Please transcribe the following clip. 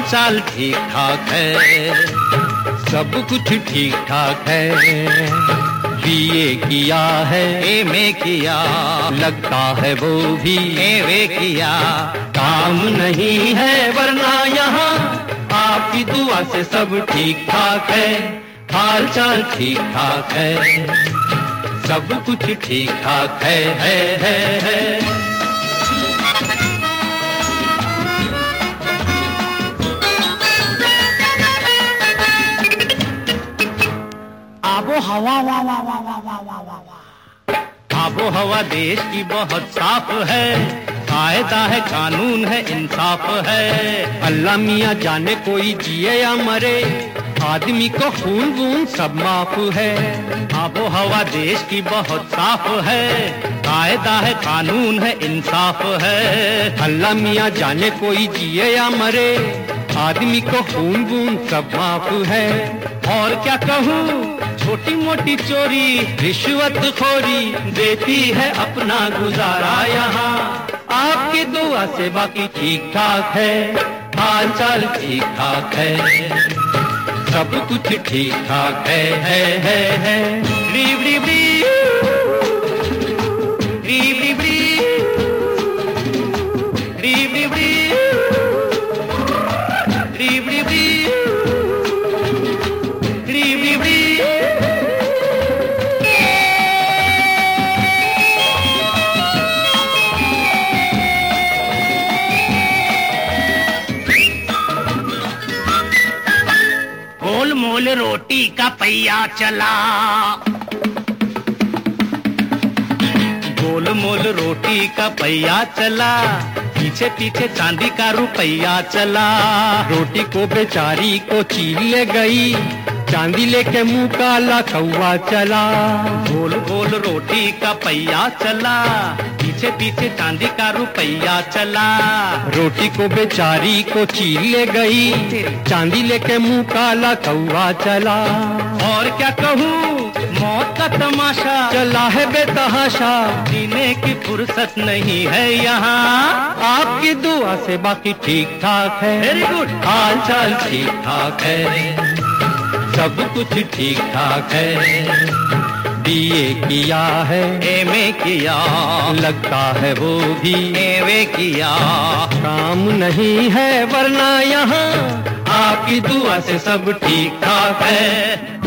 चाल ठीक ठाक है, सब कुछ ठीक ठाक है। बीए किया है, एमए किया, लगता है वो भी एमए किया। काम नहीं है वरना यहाँ आपकी दुआ से सब ठीक ठाक है। हाल चाल ठीक ठाक है, सब कुछ ठीक ठाक है। आबो हवा वाह वाह वाह वाह वाह वाह वाह वाह। आबो हवा देश की बहुत साफ है, कायदा है, कानून है, इंसाफ है। अल्लाह मियाँ जाने कोई जिए या मरे, आदमी को खून वून सब माफ है। आबो हवा देश की बहुत साफ है, कायदा है, कानून है, इंसाफ है। अल्लाह मियाँ जाने कोई जिए या मरे, आदमी को खून वून सब माफ है। और क्या कहूँ, छोटी मोटी चोरी रिश्वत खोरी देती है अपना गुजारा यहाँ। आपकी दुआ से बाकी ठीक ठाक है, हाल चाल ठीक ठाक है, सब कुछ ठीक ठाक है। रीब रीब रीब रीब रीब रीब रीब रीब रीब गोल मोल रोटी का पहिया चला, गोल मोल रोटी का पहिया चला, पीछे पीछे चांदी का रुपया चला। रोटी को बेचारी को छीन ले गई, चांदी लेके मुंह काला कौवा चला। गोल गोल रोटी का पहिया चला, पीछे पीछे चांदी का रुपया चला। रोटी को बेचारी को छीन ले गई, चांदी लेके मुंह काला कौवा चला। और क्या कहूँ, मौत का तमाशा चला है बेतहाशा, जीने की फुर्सत नहीं है यहाँ। आपकी दुआ से बाकी ठीक ठाक है, वेरी गुड, हाल चाल ठीक ठाक है, सब कुछ ठीक ठाक है। बीए किया है, एमए किया, लगता है वो भी एमए किया। काम नहीं है वरना यहाँ आपकी दुआ से सब ठीक ठाक है।